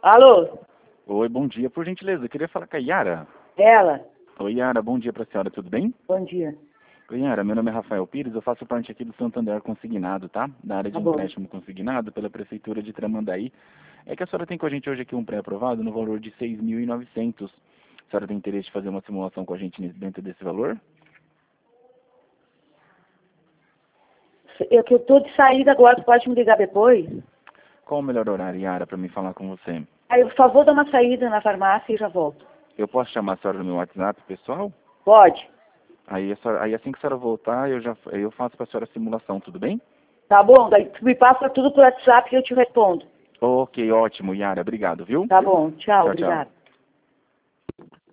Alô? Oi, bom dia. Por gentileza, eu queria falar com a Yara. Ela? Oi, Yara, bom dia para a senhora, tudo bem? Bom dia. Oi, Yara, meu nome é Rafael Pires, eu faço parte aqui do Santander Consignado, tá? Da área de Tá bom. empréstimo consignado pela Prefeitura de Tramandaí. É que a senhora tem com a gente hoje aqui um pré-aprovado no valor de 6.900. A senhora tem interesse de fazer uma simulação com a gente dentro desse valor? Eu tô de saída agora, tu pode me ligar depois? Qual o melhor horário, Yara, para mim falar com você? Aí, por favor, dá uma saída na farmácia e já volto. Eu posso chamar a senhora no meu WhatsApp, pessoal? Pode? Aí assim que a senhora voltar, eu faço para a senhora a simulação, tudo bem? Tá bom, daí tu me passa tudo por WhatsApp que eu te respondo. Ok, ótimo, Yara, obrigado, viu? Tá bom, tchau, Tchau, tchau. obrigada.